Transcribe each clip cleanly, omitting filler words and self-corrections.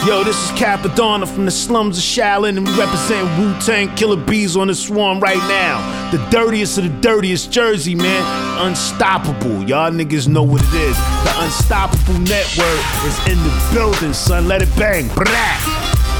Yo, this is Capadonna from the slums of Shaolin, and we represent Wu-Tang Killer Bees on the swarm right now. The dirtiest of the dirtiest Jersey, man. Unstoppable. Y'all niggas know what it is. The Unstoppable Network is in the building, son. Let it bang. Brat.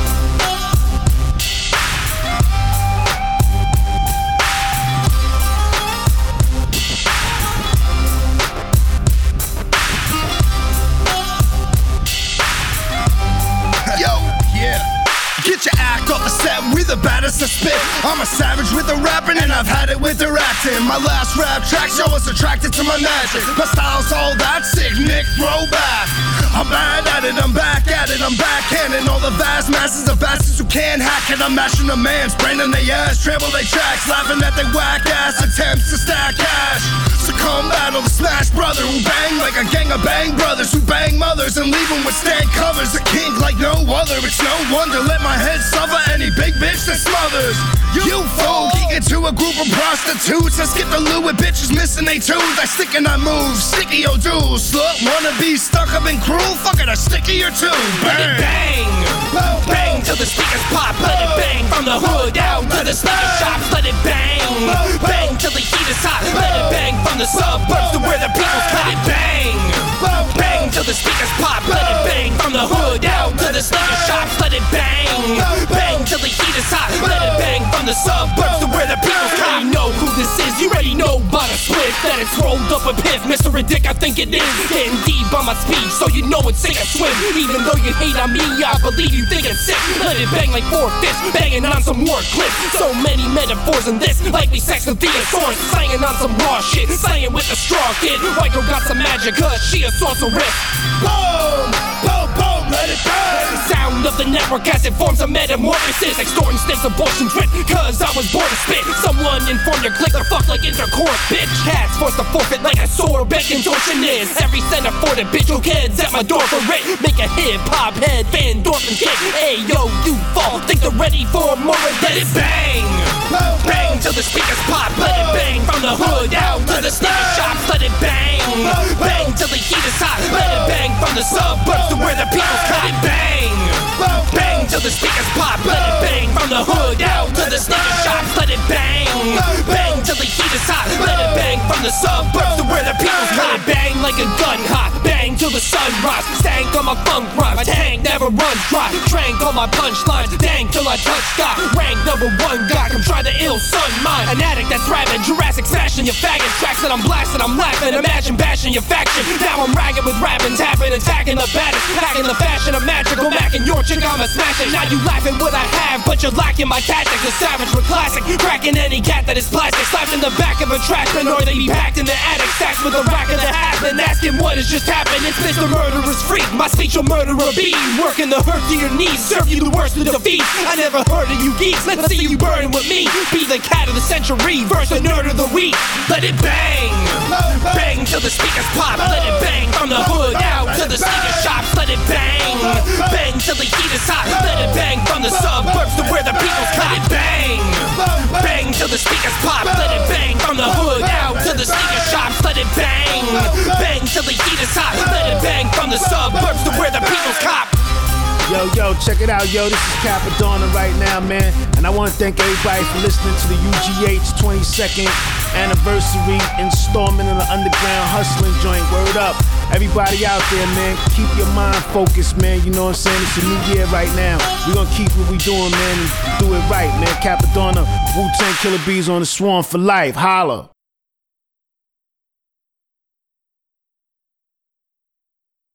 Get your act off the set, we the baddest to spit. I'm a savage with the rapping and I've had it with the acting. My last rap track show was attracted to my magic. My style's all that sick, Nick, throwback. I'm bad at it, I'm back at it, I'm backhanding all the vast masses of bastards who can't hack it. I'm mashing a man's brain in their ass, trample their tracks, laughing at their whack ass attempts to stack cash. So come battle the Smash Brother who bang like a gang of bang brothers who bang mothers and leave them with stank covers. A king like no other, it's no wonder. Let my head suffer any big bitch that smothers. You fool, geek into a group of prostitutes. I skip the loo with bitches missing they tunes. I stick and I move, sticky your dudes. Slut, wanna be stuck up and cruel? Fuck it, I sticky your two. Let it bang, bang till the speakers pop. Let it bang from the hood out to the sneaker shops. Let it bang, bang till the heat is hot. Let it bang from the suburbs to where the people's caught. Let it bang, bang till the speakers pop. Let it bang from the hood out to the sneaker shops. Let it bang, bang till the heat is hot. Let it bang from the suburbs to where the people's caught. You know who this is, you already know by the split that it's rolled up a piff. Mr. Ridic, I think it is getting deep on my speech, so you know it's sink or swim. Even though you hate on me, I believe you think it's sick. Let it bang like 4 fish, banging on some war clips. So many metaphors in this, likely sex with Theosaurus, slanging on some raw shit, slaying with a straw kid. White girl got some magic, cause she a sorceress. Boom, boom, boom, let it bang. The sound of the network as it forms a metamorphosis, extorting sniffs, abortion drip, cause I was born to spit. Someone inform your click or fuck like intercourse, bitch. Cats forced to forfeit like a sore back contortionist. Every cent afforded, bitch, who kids at my door for rent. Make a hip-hop head, Van Dorfman kick. Hey, yo, you fall, think they're ready for more of this. Let it bang, bang till the speakers pop. Let it bang from the hood out to the sneaker shops. Let it bang, bang till the heat is hot. Let it bang from the suburbs to where the people's caught. Let it bang, bang till the speakers pop. Let it bang from the hood out to the sneaker shops. Let it bang, bang till the heat is hot. Let it bang from the suburbs to where the people's caught. Let it bang like a gun hot, bang till the sun rise. Stank on my funk rhyme, my tank never runs dry. Trank on my punchlines, dang till I touch God. Rank #1 guy, come try the ill son mine. An addict that's rabid, Jurassic smashing your faggot tracks that I'm blasting, I'm laughing. Imagine bashing your faction. Now I'm ragging with rapping, tapping, attacking the baddest, packing the fashion of magical macking your chick, I'ma smash it. Now you laughing what I have, but you're lacking my tactics. A savage with classic, cracking any cat that is plastic, slapped in the back of a trash bin, or they be packed in the attic, stacks with a rack of the hat, and asking what has just happened. It's Mr. Murderous Freak, my speech will murder a beat, working the hurt to your knees, serve you the worst of defeat. I never heard of you geeks, let's see you burn with me. Be the cat of the century, verse the nerd of the week. Let it bang, bang till the speakers pop. Let it bang from the hood out to the sneaker shops. Let it bang, bang till the heat is hot. Let it bang from the suburbs to where the people's caught. Let it bang, bang till the speakers pop. Let it bang from the hood out to the sneaker shops. Let it bang, bang till the heat is hot. Let it bang from the suburbs to where the people's cop. Yo, check it out, yo. This is Capadonna right now, man. And I want to thank everybody for listening to the UGH 22nd anniversary installment of the Underground Hustling joint. Word up. Everybody out there, man, keep your mind focused, man. You know what I'm saying? It's a new year right now. We're going to keep what we doing, man, and do it right, man. Capadonna, Wu-Tang Killer Bees on the swarm for life. Holla.